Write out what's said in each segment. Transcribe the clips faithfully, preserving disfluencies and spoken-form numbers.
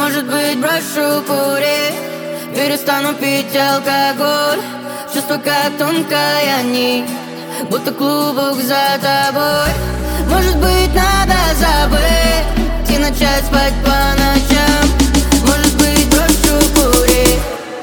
Может быть, брошу курить, перестану пить алкоголь. Чувство как тонкая нить, будто клубок за тобой. Может быть, надо забыть и начать спать по ночам. Может быть, брошу курить.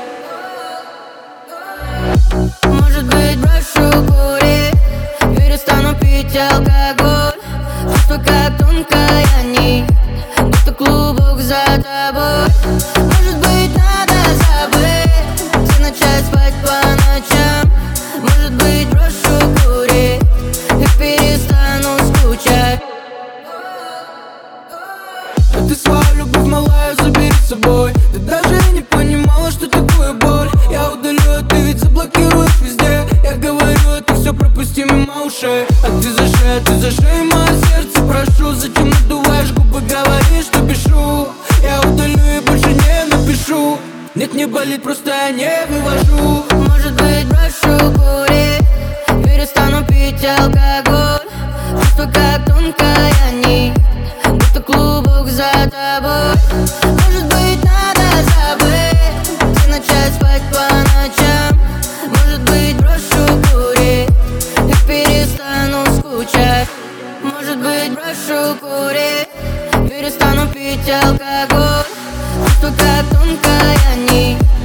Может быть, брошу курить, перестану пить алкоголь. Чувство как тонкая нить, будто клубок за тобой. Может быть, надо забыть и начать спать по ночам. Может быть, брошу курить и перестану скучать. А ты свою любовь малая забери с собой. Ты даже не понимала, что такое боль. Я удалю, а ты ведь заблокируешь везде. Я говорю, а ты все пропусти мимо ушей. А ты за шею, ты за шею, мое сердце прошу. Зачем надуваешь губы, говоришь, что пишу. Я удалю и больше не напишу. Нет, не болит, просто я не вывожу. Может быть, брошу курить, перестану пить алкоголь. Чувство как тонкая нить, будто клубок за тобой. Может быть, надо забыть и начать спать по ночам. Может быть, брошу курить и перестану скучать. Может быть, брошу курить, перестану пить алкоголь. Чувство как тонкая нить,